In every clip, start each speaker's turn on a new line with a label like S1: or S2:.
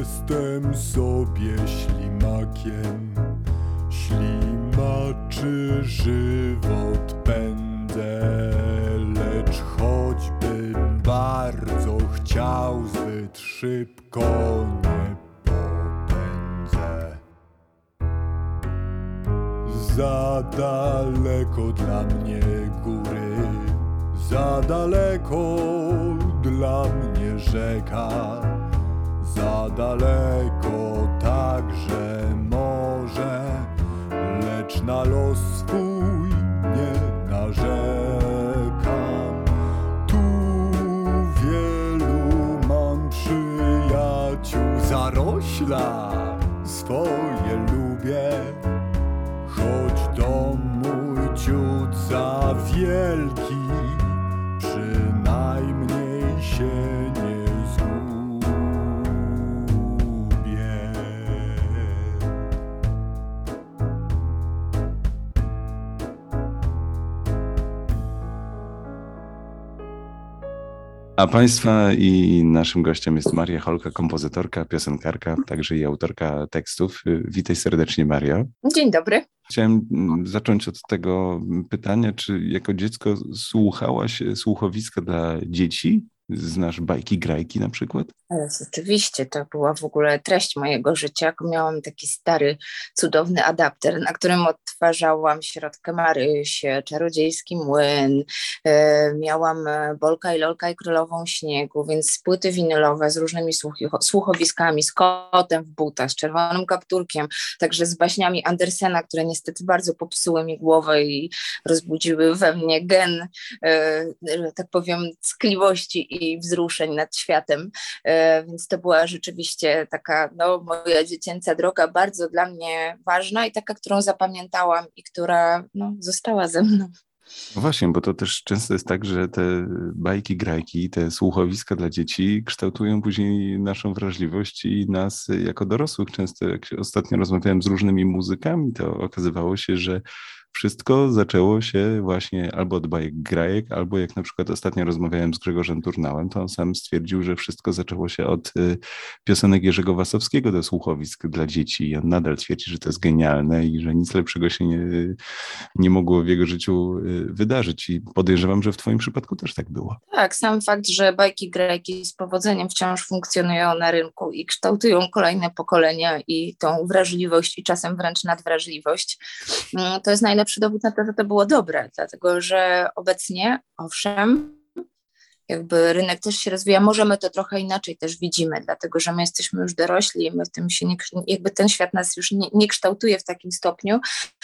S1: Jestem sobie ślimakiem, ślimaczy żywot pędzę, lecz choćbym bardzo chciał, zbyt szybko nie popędzę. Za daleko dla mnie góry, za daleko dla mnie rzeka, za daleko także morze, lecz na los swój nie narzekam. Tu wielu mam przyjaciół, zarośla swoje lubię, choć dom mój ciut za wielki, przynajmniej się nie zgubię.
S2: A Państwa i naszym gościem jest Maria Holka, kompozytorka, piosenkarka, także i autorka tekstów. Witaj serdecznie, Mario.
S3: Dzień dobry.
S2: Chciałem zacząć od tego pytania, czy jako dziecko słuchałaś słuchowiska dla dzieci? Znasz bajki, grajki na przykład?
S3: Oczywiście, to była w ogóle treść mojego życia. Miałam taki stary, cudowny adapter, na którym odtwarzałam Środkę Marysię, Czarodziejski Młyn, miałam Bolka i Lolka i Królową Śniegu, więc płyty winylowe z różnymi słuchowiskami, z kotem w butach, z czerwonym kapturkiem, także z baśniami Andersena, które niestety bardzo popsuły mi głowę i rozbudziły we mnie gen, że tak powiem, ckliwości i wzruszeń nad światem, więc to była rzeczywiście taka moja dziecięca droga, bardzo dla mnie ważna i taka, którą zapamiętałam i która została ze mną.
S2: No właśnie, bo to też często jest tak, że te bajki, grajki, te słuchowiska dla dzieci kształtują później naszą wrażliwość i nas jako dorosłych. Często jak ostatnio rozmawiałem z różnymi muzykami, to okazywało się, że wszystko zaczęło się właśnie albo od bajek, grajek, albo jak na przykład ostatnio rozmawiałem z Grzegorzem Turnałem, to on sam stwierdził, że wszystko zaczęło się od piosenek Jerzego Wasowskiego do słuchowisk dla dzieci i on nadal twierdzi, że to jest genialne i że nic lepszego się nie mogło w jego życiu wydarzyć i podejrzewam, że w twoim przypadku też tak było.
S3: Tak, sam fakt, że bajki, grajki z powodzeniem wciąż funkcjonują na rynku i kształtują kolejne pokolenia i tą wrażliwość i czasem wręcz nadwrażliwość, to jest najlepszy dowód na to, że to było dobre, dlatego że obecnie, owszem, jakby rynek też się rozwija, może my to trochę inaczej też widzimy, dlatego że my jesteśmy już dorośli i my w tym się jakby ten świat nas już nie kształtuje w takim stopniu,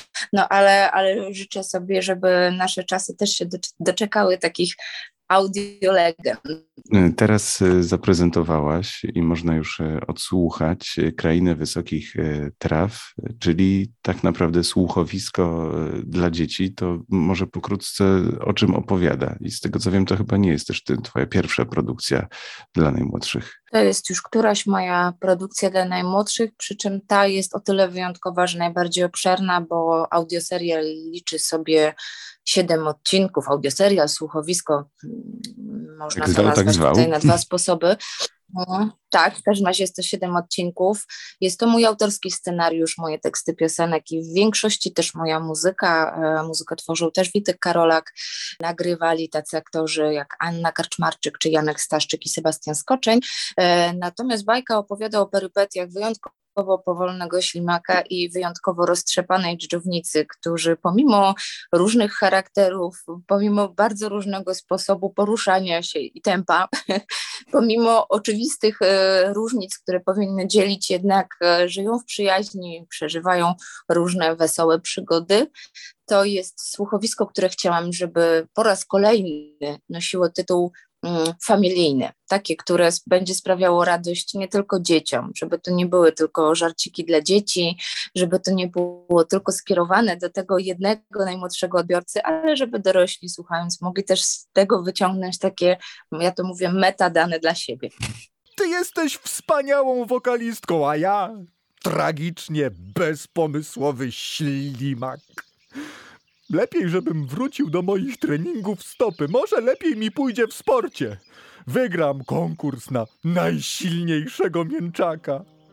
S3: ale życzę sobie, żeby nasze czasy też się doczekały takich audiolegend.
S2: Teraz zaprezentowałaś i można już odsłuchać Krainę Wysokich Traw, czyli tak naprawdę słuchowisko dla dzieci. To może pokrótce o czym opowiada? I z tego co wiem, to chyba nie jest też twoja pierwsza produkcja dla najmłodszych.
S3: To jest już któraś moja produkcja dla najmłodszych, przy czym ta jest o tyle wyjątkowa, że najbardziej obszerna, bo audioserial liczy sobie 7 odcinków, audioserial, słuchowisko, można to nazwać tutaj na 2 sposoby. Tak, w każdym razie jest to 7 odcinków. Jest to mój autorski scenariusz, moje teksty piosenek i w większości też moja muzyka. Muzykę tworzył też Witek Karolak. Nagrywali tacy aktorzy jak Anna Karczmarczyk, czy Janek Staszczyk i Sebastian Skoczeń. Natomiast bajka opowiada o perypetiach wyjątkowo powolnego ślimaka i wyjątkowo roztrzepanej dżdżownicy, którzy pomimo różnych charakterów, pomimo bardzo różnego sposobu poruszania się i tempa, pomimo oczywistych różnic, które powinny dzielić, jednak żyją w przyjaźni, przeżywają różne wesołe przygody. To jest słuchowisko, które chciałam, żeby po raz kolejny nosiło tytuł familijne, takie, które będzie sprawiało radość nie tylko dzieciom, żeby to nie były tylko żarciki dla dzieci, żeby to nie było tylko skierowane do tego jednego najmłodszego odbiorcy, ale żeby dorośli słuchając mogli też z tego wyciągnąć takie, ja to mówię, metadane dla siebie.
S1: Ty jesteś wspaniałą wokalistką, a ja tragicznie bezpomysłowy ślimak. Lepiej, żebym wrócił do moich treningów stopy. Może lepiej mi pójdzie w sporcie. Wygram konkurs na najsilniejszego mięczaka.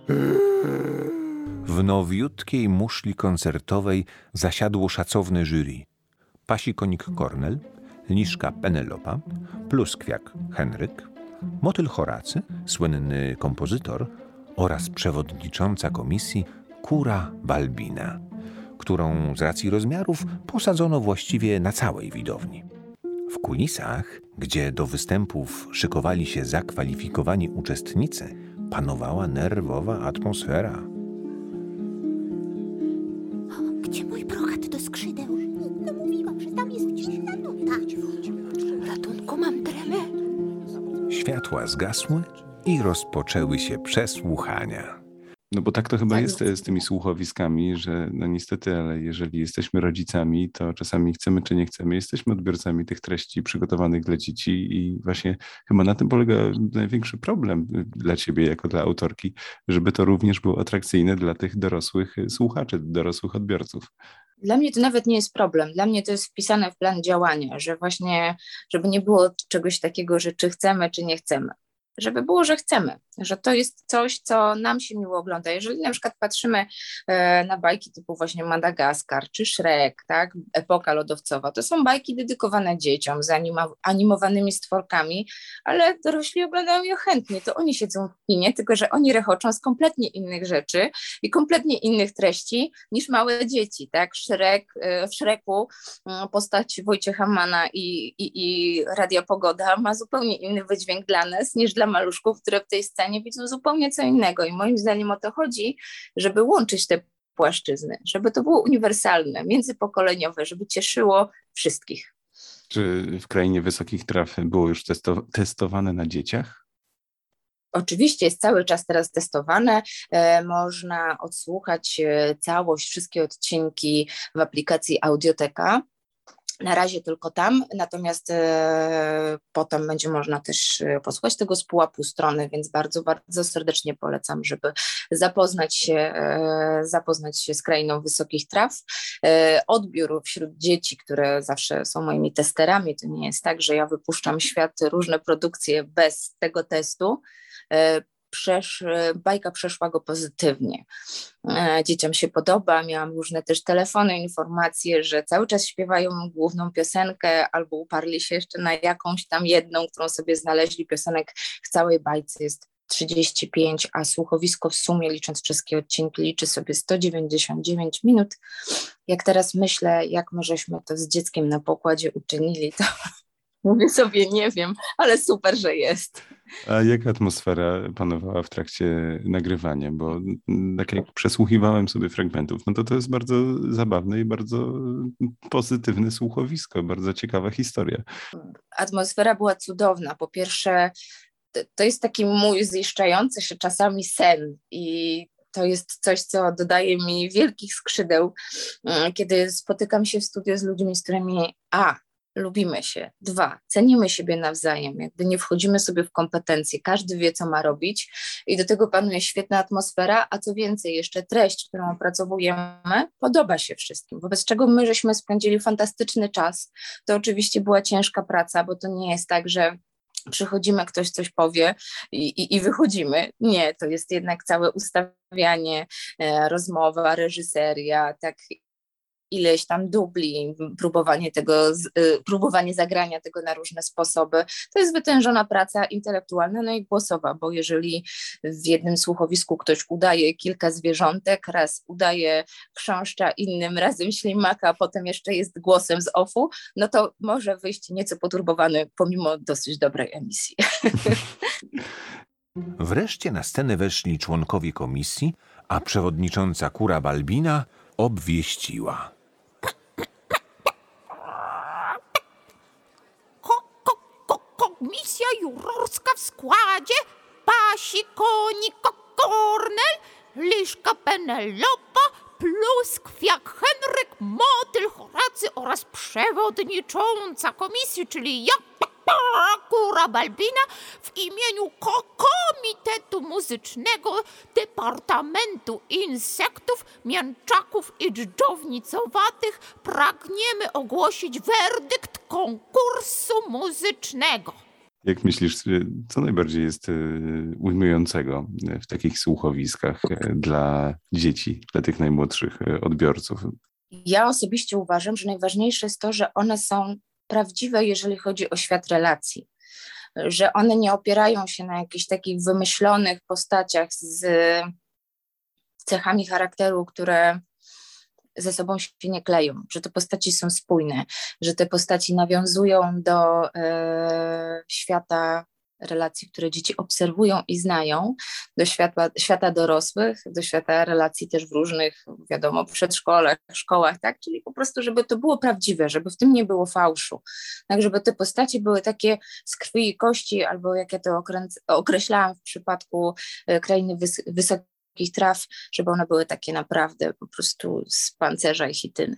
S4: W nowiutkiej muszli koncertowej zasiadło szacowne jury. Pasikonik Kornel, Liszka Penelopa, Pluskwiak Henryk, Motyl Horacy, słynny kompozytor oraz przewodnicząca komisji Kura Balbina, którą z racji rozmiarów posadzono właściwie na całej widowni. W kulisach, gdzie do występów szykowali się zakwalifikowani uczestnicy, panowała nerwowa atmosfera.
S5: Gdzie mój brokat do skrzydeł? No mówiłam, że tam jest gdzieś ratunku, mam tremę.
S4: Światła zgasły i rozpoczęły się przesłuchania.
S2: No bo tak to chyba jest z tymi słuchowiskami, że no niestety, ale jeżeli jesteśmy rodzicami, to czasami chcemy czy nie chcemy, jesteśmy odbiorcami tych treści przygotowanych dla dzieci i właśnie chyba na tym polega największy problem dla ciebie jako dla autorki, żeby to również było atrakcyjne dla tych dorosłych słuchaczy, dorosłych odbiorców.
S3: Dla mnie to nawet nie jest problem. Dla mnie to jest wpisane w plan działania, że właśnie, żeby nie było czegoś takiego, że czy chcemy, czy nie chcemy. Żeby było, że chcemy, że to jest coś, co nam się miło ogląda. Jeżeli na przykład patrzymy na bajki typu właśnie Madagaskar czy Shrek, tak, epoka lodowcowa, to są bajki dedykowane dzieciom z animowanymi stworkami, ale dorośli oglądają je chętnie. To oni siedzą w kinie, tylko że oni rechoczą z kompletnie innych rzeczy i kompletnie innych treści niż małe dzieci. Tak? W Shreku postać Wojciecha Manna i Radia Pogoda ma zupełnie inny wydźwięk dla nas niż dla maluszków, które w tej scenie widzą zupełnie co innego i moim zdaniem o to chodzi, żeby łączyć te płaszczyzny, żeby to było uniwersalne, międzypokoleniowe, żeby cieszyło wszystkich.
S2: Czy w Krainie Wysokich Traw było już testowane na dzieciach?
S3: Oczywiście jest cały czas teraz testowane, można odsłuchać całość, wszystkie odcinki w aplikacji Audioteka. Na razie tylko tam, natomiast potem będzie można też posłuchać tego z pułapu strony, więc bardzo, bardzo serdecznie polecam, żeby zapoznać się z Krainą Wysokich Traw. Odbiór wśród dzieci, które zawsze są moimi testerami, to nie jest tak, że ja wypuszczam w świat różne produkcje bez tego testu. Bajka przeszła go pozytywnie. Dzieciom się podoba, miałam różne też telefony, informacje, że cały czas śpiewają główną piosenkę albo uparli się jeszcze na jakąś tam jedną, którą sobie znaleźli. Piosenek w całej bajce jest 35, a słuchowisko w sumie, licząc wszystkie odcinki, liczy sobie 199 minut. Jak teraz myślę, jak my żeśmy to z dzieckiem na pokładzie uczynili, to mówię sobie, nie wiem, ale super, że jest.
S2: A jaka atmosfera panowała w trakcie nagrywania? Bo tak jak przesłuchiwałem sobie fragmentów, no to jest bardzo zabawne i bardzo pozytywne słuchowisko, bardzo ciekawa historia.
S3: Atmosfera była cudowna. Po pierwsze, to jest taki mój ziszczający się czasami sen i to jest coś, co dodaje mi wielkich skrzydeł, kiedy spotykam się w studiu z ludźmi, z którymi lubimy się, 2, cenimy siebie nawzajem, jakby nie wchodzimy sobie w kompetencje, każdy wie, co ma robić i do tego panuje świetna atmosfera, a co więcej, jeszcze treść, którą opracowujemy, podoba się wszystkim, wobec czego my żeśmy spędzili fantastyczny czas. To oczywiście była ciężka praca, bo to nie jest tak, że przychodzimy, ktoś coś powie i wychodzimy. Nie, to jest jednak całe ustawianie, rozmowa, reżyseria, tak ileś tam dubli, próbowanie zagrania tego na różne sposoby. To jest wytężona praca intelektualna, no i głosowa, bo jeżeli w jednym słuchowisku ktoś udaje kilka zwierzątek, raz udaje chrząszcza, innym razem ślimaka, a potem jeszcze jest głosem z OFF-u, no to może wyjść nieco poturbowany pomimo dosyć dobrej emisji.
S4: Wreszcie na scenę weszli członkowie komisji, a przewodnicząca Kura Balbina obwieściła.
S5: Komisja jurorska w składzie Pasikonik Kornel, Liszka Penelopa, Pluskwiak Henryk, Motyl Horacy oraz przewodnicząca komisji, czyli ja, Kura Balbina, w imieniu Komitetu Muzycznego Departamentu Insektów, Mięczaków i Dżdżownicowatych pragniemy ogłosić werdykt konkursu muzycznego.
S2: Jak myślisz, co najbardziej jest ujmującego w takich słuchowiskach dla dzieci, dla tych najmłodszych odbiorców?
S3: Ja osobiście uważam, że najważniejsze jest to, że one są prawdziwe, jeżeli chodzi o świat relacji. Że one nie opierają się na jakichś takich wymyślonych postaciach z cechami charakteru, które ze sobą się nie kleją, że te postaci są spójne, że te postaci nawiązują do świata relacji, które dzieci obserwują i znają, do świata dorosłych, do świata relacji też w różnych, wiadomo, przedszkolach, szkołach, tak? Czyli po prostu, żeby to było prawdziwe, żeby w tym nie było fałszu, tak, żeby te postaci były takie z krwi i kości, albo jak ja to określałam w przypadku Krainy Wysokich Traw, żeby one były takie naprawdę po prostu z pancerza i chityny.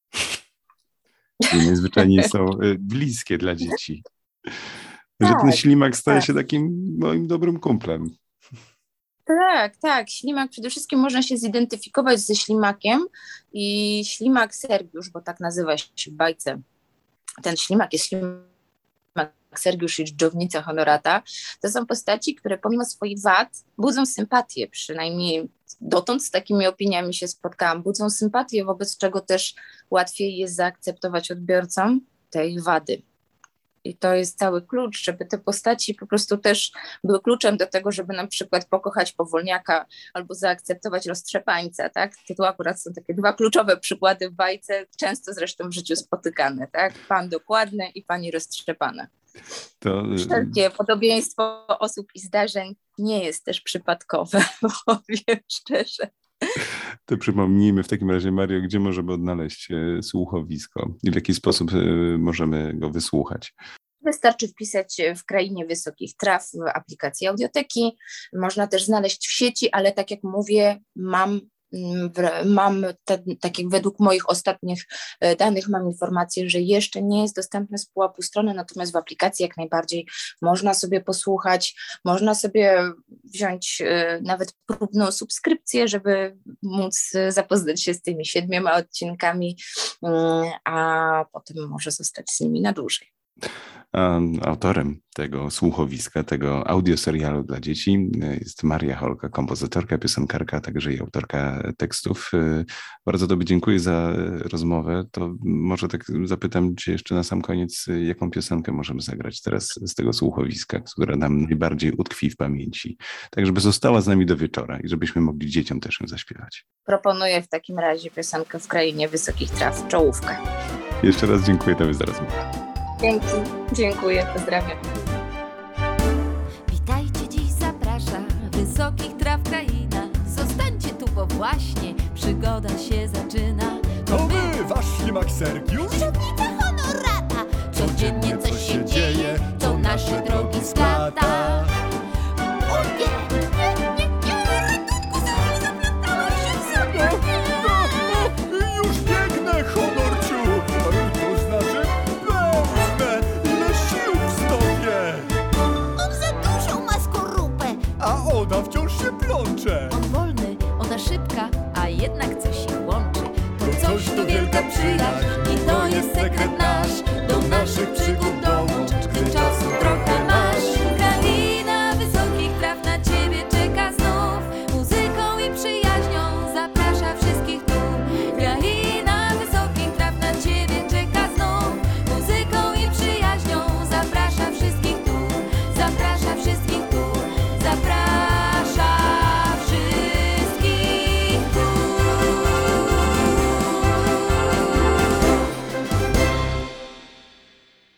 S2: I niezwyczajnie są bliskie dla dzieci. Że ten ślimak staje się takim moim dobrym kumplem.
S3: Tak. Ślimak, przede wszystkim można się zidentyfikować ze ślimakiem i ślimak Sergiusz, bo tak nazywa się w bajce. Ten ślimak jest ślimak Sergiusz i dżdżownica Honorata. To są postaci, które pomimo swoich wad budzą sympatię, przynajmniej dotąd z takimi opiniami się spotkałam. Budzą sympatię, wobec czego też łatwiej jest zaakceptować odbiorcom te ich wady. I to jest cały klucz, żeby te postaci po prostu też były kluczem do tego, żeby na przykład pokochać powolniaka albo zaakceptować roztrzepańca, tak? To akurat są takie dwa kluczowe przykłady w bajce, często zresztą w życiu spotykane, tak? Pan dokładny i pani roztrzepana. Wszelkie podobieństwo osób i zdarzeń nie jest też przypadkowe, powiem szczerze.
S2: To przypomnijmy w takim razie, Mario, gdzie możemy odnaleźć słuchowisko i w jaki sposób możemy go wysłuchać?
S3: Wystarczy wpisać w Krainie Wysokich Traw w aplikacji Audioteki. Można też znaleźć w sieci, ale tak jak mówię, tak jak według moich ostatnich danych mam informację, że jeszcze nie jest dostępne z pułapu strony, natomiast w aplikacji jak najbardziej można sobie posłuchać, można sobie wziąć nawet próbną subskrypcję, żeby móc zapoznać się z tymi 7 odcinkami, a potem może zostać z nimi na dłużej.
S2: Autorem tego słuchowiska, tego audioserialu dla dzieci jest Maria Holka, kompozytorka, piosenkarka, a także i autorka tekstów. Bardzo Tobie dziękuję za rozmowę. To może tak zapytam Cię jeszcze na sam koniec, jaką piosenkę możemy zagrać teraz z tego słuchowiska, która nam najbardziej utkwi w pamięci, tak żeby została z nami do wieczora i żebyśmy mogli dzieciom też ją zaśpiewać.
S3: Proponuję w takim razie piosenkę w Krainie Wysokich Traw, Czołówkę.
S2: Jeszcze raz dziękuję Tobie za rozmowę.
S3: Dzięki, dziękuję, pozdrawiam.
S6: Witajcie, dziś zaprasza Wysokich Traw kraina. Zostańcie tu, bo właśnie przygoda się zaczyna.
S1: To my, wasz ślimak Sergiusz?
S5: Dżdżownica Honorata.
S6: Codziennie coś się dzieje, co nasze drogi splata.
S5: O nie, ratunku, zaplątałam się w sobie.
S1: Już biegnę, Honorciu! To znaczy pełne, ile sił w stopie!
S5: On za dużą ma skorupę.
S1: A ona wciąż się plącze!
S6: On wolny, ona szybka, a jednak coś ich łączy.
S1: To coś to wielka przyjaźń
S6: i to jest sekret